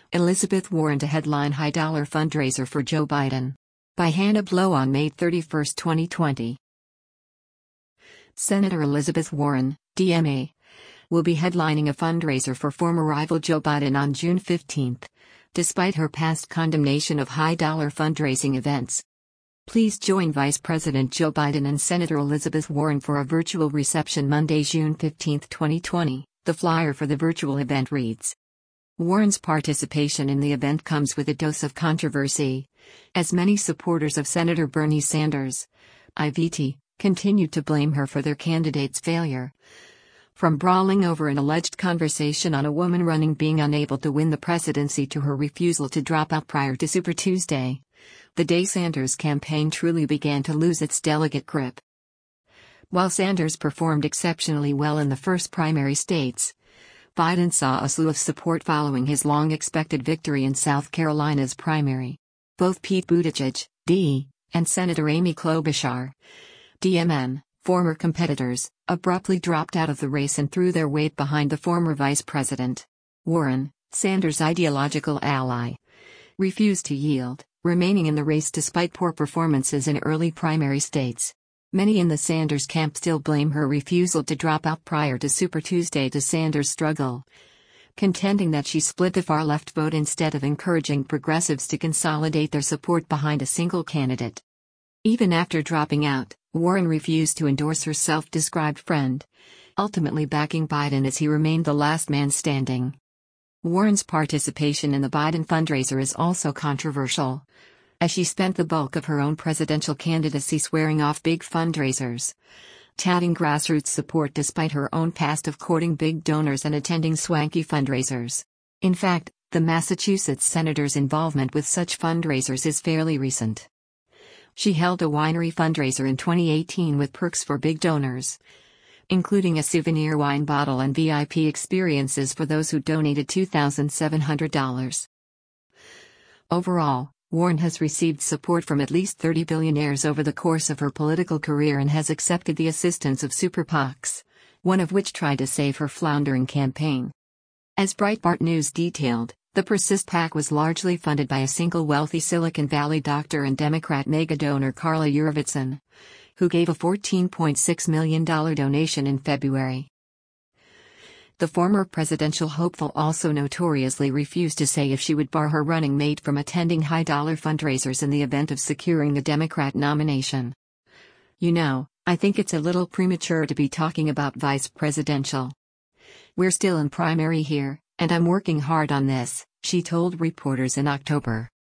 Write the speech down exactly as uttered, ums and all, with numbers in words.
Elizabeth Warren to headline high-dollar fundraiser for Joe Biden. By Hannah Blow on May thirty-first, twenty twenty. Senator Elizabeth Warren, D M A, will be headlining a fundraiser for former rival Joe Biden on June fifteenth, despite her past condemnation of high-dollar fundraising events. Please join Vice President Joe Biden and Senator Elizabeth Warren for a virtual reception Monday, June fifteenth, twenty twenty. The flyer for the virtual event reads: Warren's participation in the event comes with a dose of controversy, as many supporters of Senator Bernie Sanders, I V T, continue to blame her for their candidate's failure. From brawling over an alleged conversation on a woman running being unable to win the presidency to her refusal to drop out prior to Super Tuesday, the day Sanders' campaign truly began to lose its delegate grip. While Sanders performed exceptionally well in the first primary states, Biden saw a slew of support following his long-expected victory in South Carolina's primary. Both Pete Buttigieg, D, and Senator Amy Klobuchar, D M N, former competitors, abruptly dropped out of the race and threw their weight behind the former vice president. Warren, Sanders' ideological ally, refused to yield, remaining in the race despite poor performances in early primary states. Many in the Sanders camp still blame her refusal to drop out prior to Super Tuesday to Sanders' struggle, contending that she split the far-left vote instead of encouraging progressives to consolidate their support behind a single candidate. Even after dropping out, Warren refused to endorse her self-described friend, ultimately backing Biden as he remained the last man standing. Warren's participation in the Biden fundraiser is also controversial, as she spent the bulk of her own presidential candidacy swearing off big fundraisers, touting grassroots support despite her own past of courting big donors and attending swanky fundraisers. In fact, the Massachusetts senator's involvement with such fundraisers is fairly recent. She held a winery fundraiser in twenty eighteen with perks for big donors, including a souvenir wine bottle and V I P experiences for those who donated two thousand seven hundred dollars. Overall, Warren has received support from at least thirty billionaires over the course of her political career and has accepted the assistance of super PACs, one of which tried to save her floundering campaign. As Breitbart News detailed, the Persist PAC was largely funded by a single wealthy Silicon Valley doctor and Democrat mega-donor Carla Jurvetson, who gave a fourteen point six million dollars donation in February. The former presidential hopeful also notoriously refused to say if she would bar her running mate from attending high-dollar fundraisers in the event of securing the Democrat nomination. You know, I think it's a little premature to be talking about vice presidential. We're still in primary here, and I'm working hard on this, she told reporters in October.